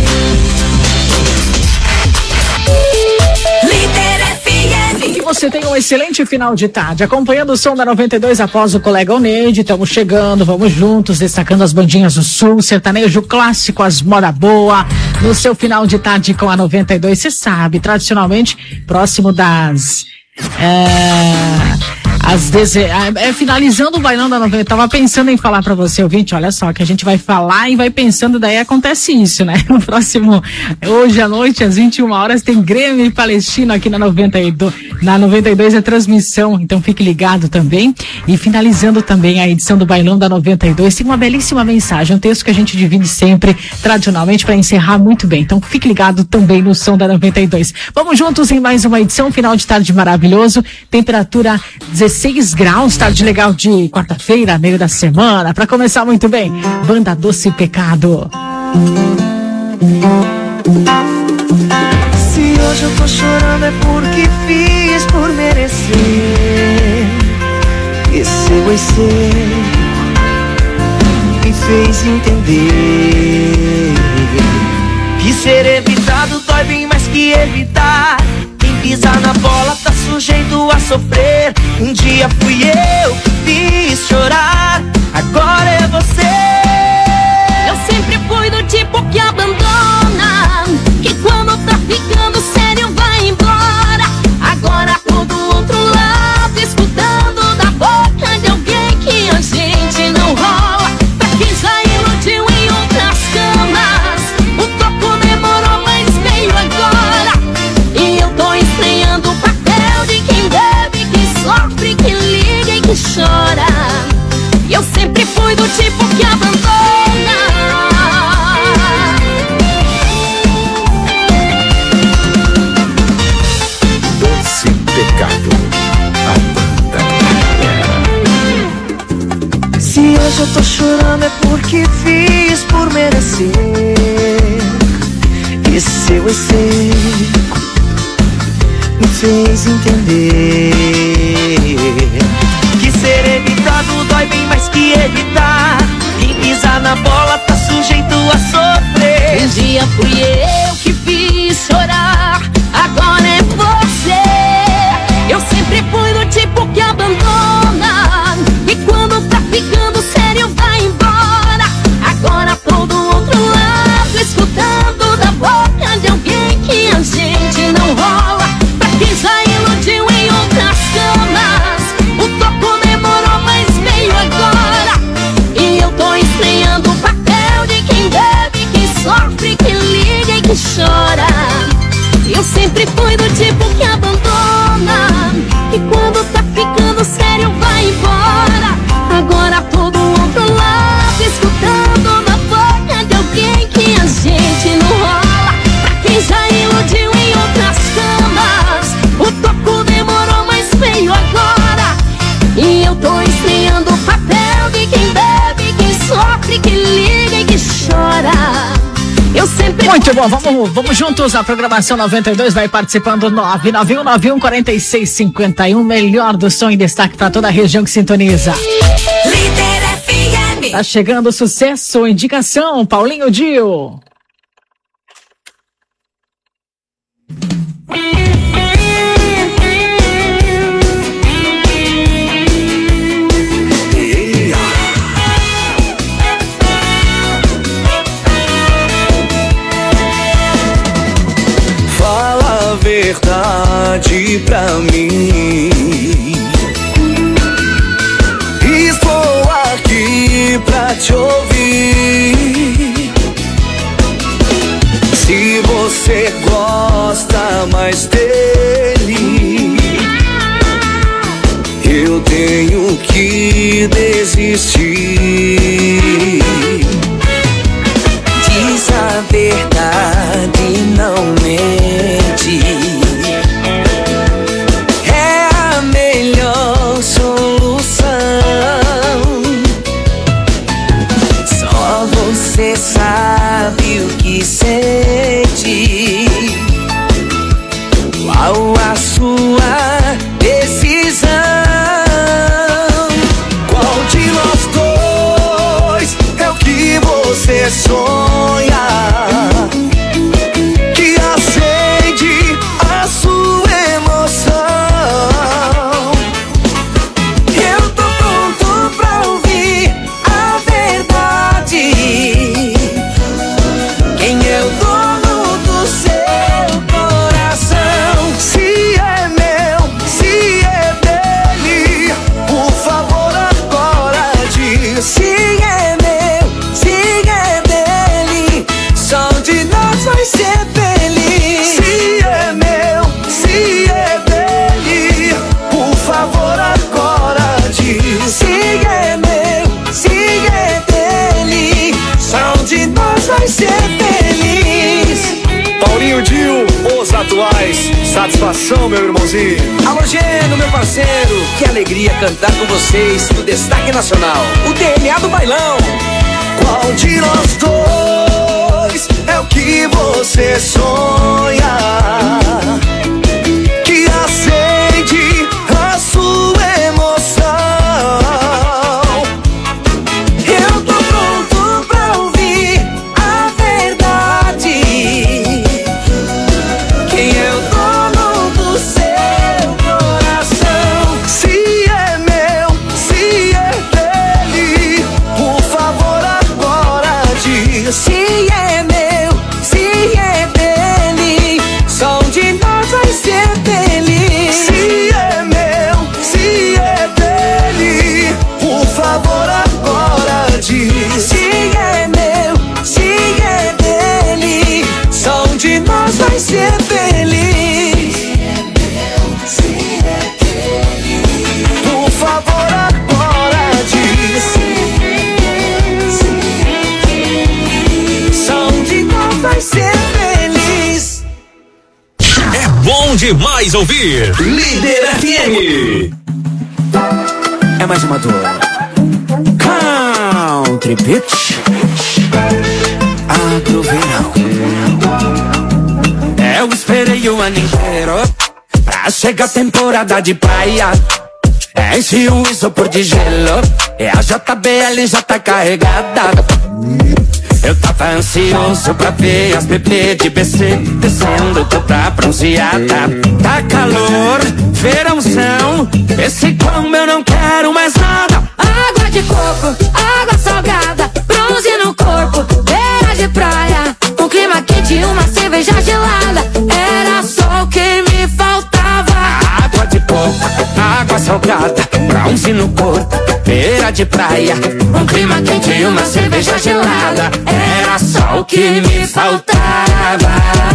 Você tem um excelente final de tarde, acompanhando o som da noventa e dois após o colega Oneide. Estamos chegando, vamos juntos, destacando as bandinhas do Sul, sertanejo clássico, as moda boa, no seu final de tarde com a noventa e dois. Você sabe, tradicionalmente, próximo das... É... As deze... é, finalizando o bailão da noventa, tava pensando em falar pra você, ouvinte, olha só, que a gente vai falar e vai pensando, daí acontece isso, né? No próximo, hoje à noite, às vinte e uma horas, tem Grêmio e Palestino aqui na noventa e dois, na noventa e dois é transmissão, então fique ligado também. E finalizando também a edição do bailão da noventa e dois, tem uma belíssima mensagem, um texto que a gente divide sempre, tradicionalmente, para encerrar muito bem. Então fique ligado também no som da noventa e dois. Vamos juntos em mais uma edição, final de tarde maravilhoso, temperatura dezesseis graus, tarde legal de quarta-feira, meio da semana, pra começar muito bem, Banda Doce Pecado. Se hoje eu tô chorando é porque fiz por merecer. Esse você me fez entender que ser evitado dói bem mais que evitar. Quem pisa na bola tá sujeito a sofrer. Um dia fui eu que fiz chorar, agora é você. Eu sempre fui do tipo que abandona, que quando tá ficando sério vai embora. Agora tô do outro lado, escutando da boca de alguém que a gente não rola. Pra quem já iludiu em outras camas, o toco demorou, mas veio agora. E eu tô estranhando o papel de quem bebe, que sofre, que liga e que chora. Eu sempre fui do tipo que abandona. Doce Pecado, a banda. Se hoje eu tô chorando é porque fiz você me fez entender que ser evitado dói bem mais que evitar. Quem pisar na bola tá sujeito a sofrer. Um dia fui eu que fiz chorar, agora é você. Eu sempre fui do tipo que abandona, e quando tá ficando sério vai embora. Agora tô do outro lado, escutando da boca de alguém que a gente não rola. Pra quem já iludiu em outras camas, o toco demorou, mas veio agora. E eu tô estreando o papel de quem bebe, quem sofre, quem liga e que chora. Eu sempre fui do tipo que abandona, e quando tá ficando sério vai embora. Agora tô do outro lado, escutando na boca de alguém que a gente não rola. Pra quem já iludiu em outras camas, o toco demorou, mas veio agora. E eu tô estreando o papel de quem bebe, quem sofre, quem liga e que chora. Eu sempre... Muito bom, vamos, vamos juntos. A programação noventa e dois vai participando. Nove nove um nove um quatro seis cinco um. Melhor do som em destaque para toda a região que sintoniza. Líder F M. Tá chegando o sucesso, indicação, Paulinho Dio. Fala a verdade pra mim. Estou aqui pra te ouvir. Se você gosta mais dele, eu tenho que desistir. Diz a verdade, não mente. É a melhor solução. Só você sabe o que sente. Qual a sua decisão? Qual de nós dois é o que você sonha? Que acende a sua emoção. Eu tô pronto pra ouvir a verdade. Quem é o dono do seu coração? Se é meu, se é dele, por favor agora diz. Se é meu, se é dele, só um de nós vai ser feliz. Se é meu, se é dele, por favor agora diz. Se é meu, se é dele, só um de nós vai ser feliz. Paulinho Dio, os atuais. Satisfação, meu irmãozinho. Alô, Geno, meu parceiro. Que alegria cantar com vocês no Destaque Nacional, o D N A do bailão. Qual de nós dois é o que você sonha? Que acende a sua emoção. Eu tô pronto pra ouvir a verdade. Quem é o dono do seu coração? Se é meu, se é dele, por favor agora diz. Se é meu, se é dele, só um de nós vai ser feliz. Se é meu, se é dele, por favor agora diz. Se é meu, se é dele, só um de nós vai ser feliz. Se é dele, por favor agora diz. Só um de nós vai ser feliz. É bom demais ouvir Líder F M. É mais uma dor. Country Pitch Agroverão. esperei o ano inteiro pra chegar a temporada de praia. Enche o isopor de gelo e a J B L já tá carregada. Eu tava ansioso pra ver as bebês de B C descendo toda bronzeada. Tá calor, verãozão, esse como eu não quero mais nada. Água de coco, água salgada, bronze no corpo, beira de praia, um clima quente e uma cerveja gelada. Era só o que me faltava. Água de coco, água salgada, bronze no corpo, beira de praia, um clima quente e uma cerveja gelada. Era só o que me faltava.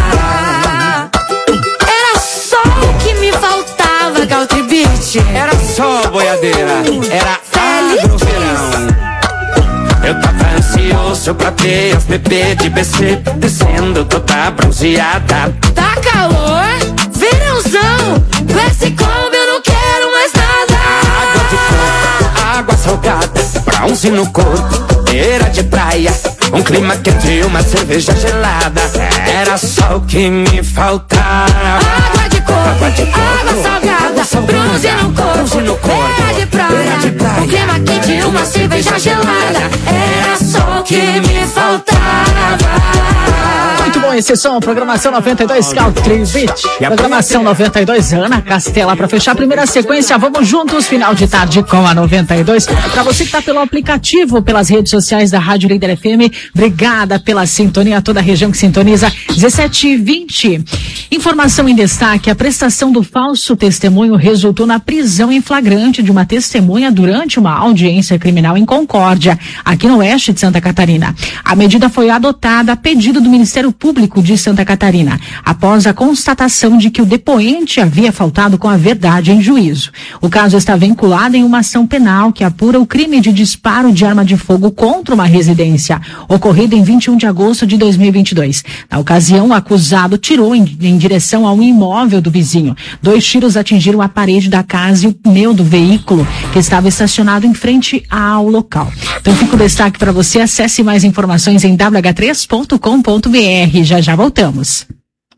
Era só o que me faltava, Country Beat. Era só boiadeira, era agro verão. Eu tava ansioso pra ver as bebês de B C descendo toda bronzeada. Tá calor, verãozão, com esse combo eu não quero mais nada. Água de coco, água salgada, bronze no corpo, beira de praia, um clima quente e uma cerveja gelada. Era só o que me faltava. Água de coco, água, de coco, água salgada, água salgada, bronze no corpo, bronze no corpo, beira de praia, beira de praia, um clima quente e uma cerveja gelada. Era só o que me faltava. Muito bom esse som, programação noventa e dois Country Beat, programação noventa e dois Ana Castela. Para fechar a primeira sequência, vamos juntos, final de tarde com a noventa e dois. Para você que está pelo aplicativo, pelas redes sociais da Rádio Líder F M, obrigada pela sintonia, toda a região que sintoniza. dezessete e vinte. Informação em destaque: a prestação do falso testemunho resultou na prisão em flagrante de uma testemunha durante uma audiência criminal em Concórdia, aqui no oeste de Santa Catarina. A medida foi adotada a pedido do Ministério Público de Santa Catarina, após a constatação de que o depoente havia faltado com a verdade em juízo. O caso está vinculado em uma ação penal que apura o crime de disparo de arma de fogo contra uma residência, ocorrido em vinte e um de agosto de dois mil e vinte e dois. Na ocasião, o acusado tirou em, em direção ao imóvel do vizinho. Dois tiros atingiram a parede da casa e o pneu do veículo que estava estacionado em frente ao local. Então fica o destaque para você. Acesse mais informações em w h três ponto com ponto b r. Já já voltamos.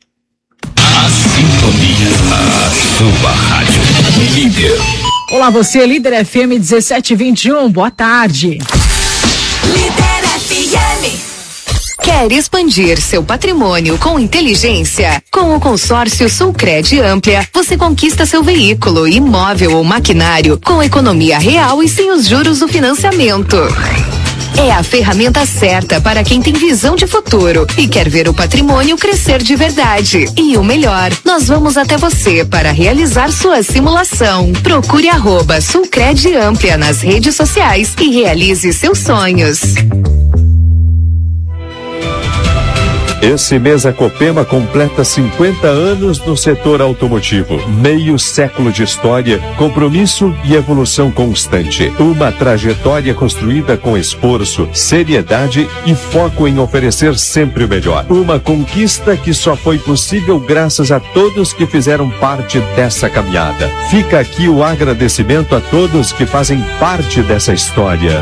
A sintonia, a sua rádio líder. Olá você, Líder F M dezessete e vinte e um, boa tarde. Líder F M. Quer expandir seu patrimônio com inteligência? Com o consórcio Sulcred Amplia, você conquista seu veículo, imóvel ou maquinário com economia real e sem os juros do financiamento. É a ferramenta certa para quem tem visão de futuro e quer ver o patrimônio crescer de verdade. E o melhor, nós vamos até você para realizar sua simulação. Procure arroba Sulcred Amplia nas redes sociais e realize seus sonhos. Esse mês a Copema completa cinquenta anos no setor automotivo. Meio século de história, compromisso e evolução constante. Uma trajetória construída com esforço, seriedade e foco em oferecer sempre o melhor. Uma conquista que só foi possível graças a todos que fizeram parte dessa caminhada. Fica aqui o agradecimento a todos que fazem parte dessa história.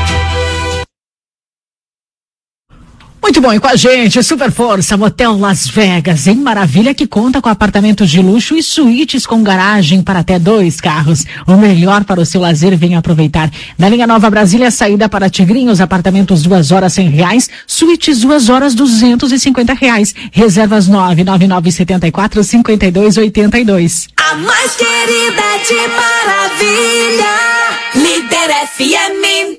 Muito bom, e com a gente, Super Força, Motel Las Vegas, em Maravilha, que conta com apartamentos de luxo e suítes com garagem para até dois carros. O melhor para o seu lazer, venha aproveitar. Na linha Nova Brasília, saída para Tigrinhos, apartamentos duas horas cem reais, suítes duas horas duzentos e cinquenta reais. Reservas nove nove nove sete quatro cinco dois oito dois. A mais querida de Maravilha, Líder F M.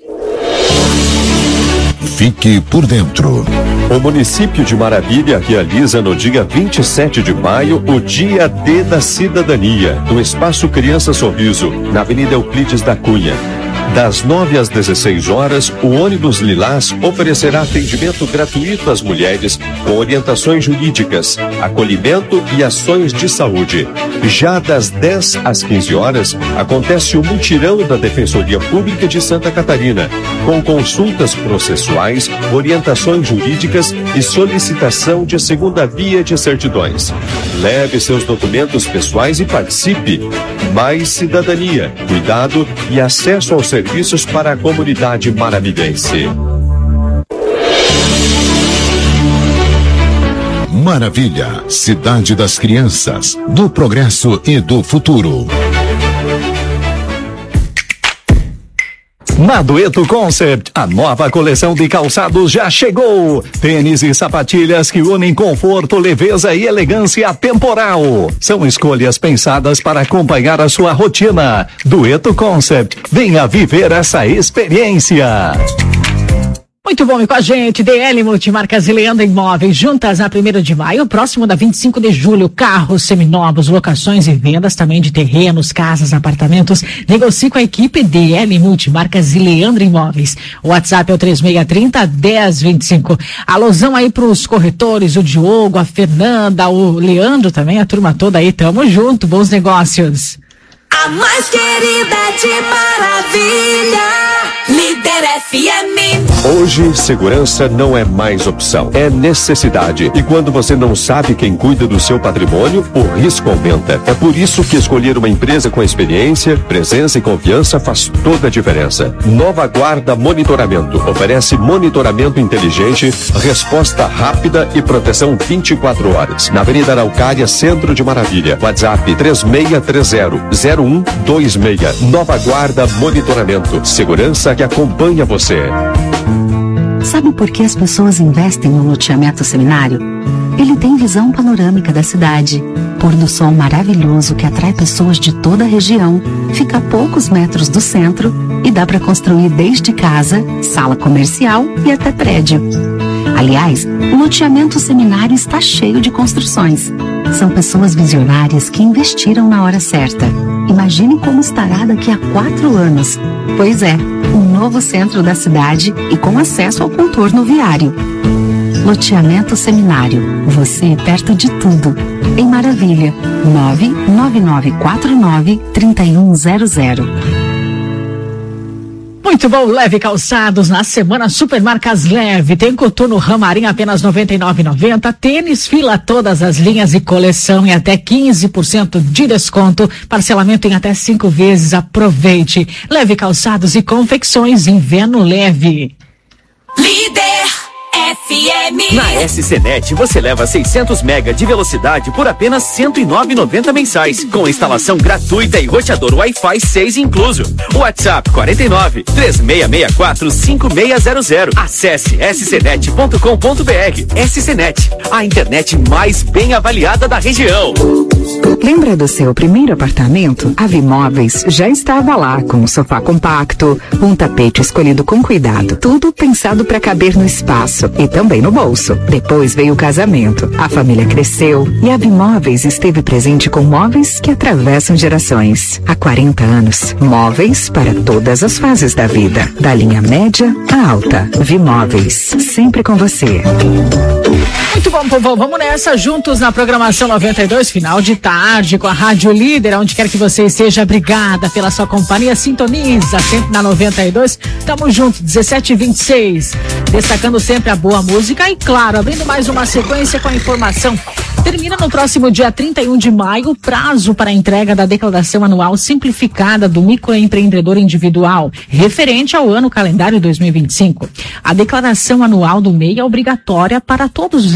Fique por dentro. O município de Maravilha realiza no dia vinte e sete de maio o Dia D da Cidadania, no Espaço Criança Sorriso, na Avenida Euclides da Cunha. Das nove às dezesseis horas, o ônibus Lilás oferecerá atendimento gratuito às mulheres com orientações jurídicas, acolhimento e ações de saúde. Já das dez às quinze horas, acontece o mutirão da Defensoria Pública de Santa Catarina, com consultas processuais, orientações jurídicas e solicitação de segunda via de certidões. Leve seus documentos pessoais e participe. Mais cidadania, cuidado e acesso aos serviços para a comunidade maravilhense. Maravilha, cidade das crianças, do progresso e do futuro. Na Dueto Concept, a nova coleção de calçados já chegou. Tênis e sapatilhas que unem conforto, leveza e elegância temporal. São escolhas pensadas para acompanhar a sua rotina. Dueto Concept, venha viver essa experiência. Muito bom, e com a gente, D L Multimarcas e Leandro Imóveis, juntas a primeiro de maio, próximo da vinte e cinco de julho, carros seminovos, locações e vendas também de terrenos, casas, apartamentos. Negocie com a equipe D L Multimarcas e Leandro Imóveis. O WhatsApp é o três seis três zero, um zero dois cinco. Alusão aí pros corretores, o Diogo, a Fernanda, o Leandro também, a turma toda aí, tamo junto, bons negócios. A mais querida de Maravilha, Líder F M. Hoje, segurança não é mais opção, é necessidade. E quando você não sabe quem cuida do seu patrimônio, o risco aumenta. É por isso que escolher uma empresa com experiência, presença e confiança faz toda a diferença. Nova Guarda Monitoramento oferece monitoramento inteligente, resposta rápida e proteção vinte e quatro horas. Na Avenida Araucária, Centro de Maravilha. WhatsApp três seis três zero, zero um dois seis. Nova Guarda Monitoramento. Segurança que acompanha você. Sabe por que as pessoas investem no loteamento Seminário? Ele tem visão panorâmica da cidade, pôr do sol maravilhoso que atrai pessoas de toda a região, fica a poucos metros do centro e dá para construir desde casa, sala comercial e até prédio. Aliás, o loteamento Seminário está cheio de construções. São pessoas visionárias que investiram na hora certa. Imagine como estará daqui a quatro anos. Pois é, um novo centro da cidade e com acesso ao contorno viário. Loteamento Seminário. Você perto de tudo. Em Maravilha. nove nove nove quatro nove, três um zero zero. Muito bom, Leve Calçados na semana Supermarcas Leve. Tem coturno Ramarim apenas noventa e nove reais e noventa centavos. Tênis Fila todas as linhas e coleção em até quinze por cento de desconto. Parcelamento em até cinco vezes. Aproveite. Leve Calçados e Confecções Inverno Leve. Líder F M. Na S C Net você leva seiscentos mega de velocidade por apenas cento e nove reais e noventa centavos mensais, com instalação gratuita e roteador Wi-Fi seis incluso. WhatsApp quarenta e nove, três seis seis quatro, cinco seis zero zero. Acesse s c net ponto com ponto b r. S C Net, a internet mais bem avaliada da região. Lembra do seu primeiro apartamento? A Vimóveis já estava lá com um sofá compacto, um tapete escolhido com cuidado, tudo pensado para caber no espaço e também no bolso. Depois veio o casamento, a família cresceu e a Vimóveis esteve presente com móveis que atravessam gerações. Há quarenta anos, móveis para todas as fases da vida, da linha média à alta. Vimóveis, sempre com você. Muito bom, povo, vamos nessa, juntos na programação noventa e dois, final de tarde, com a Rádio Líder, onde quer que você esteja. Obrigada pela sua companhia, sintoniza sempre na noventa e dois, tamo junto, dezessete e vinte e seis, destacando sempre a boa música e, claro, abrindo mais uma sequência com a informação. Termina no próximo dia trinta e um de maio o prazo para a entrega da declaração anual simplificada do microempreendedor individual, referente ao ano calendário dois mil e vinte e cinco. A declaração anual do M E I é obrigatória para todos os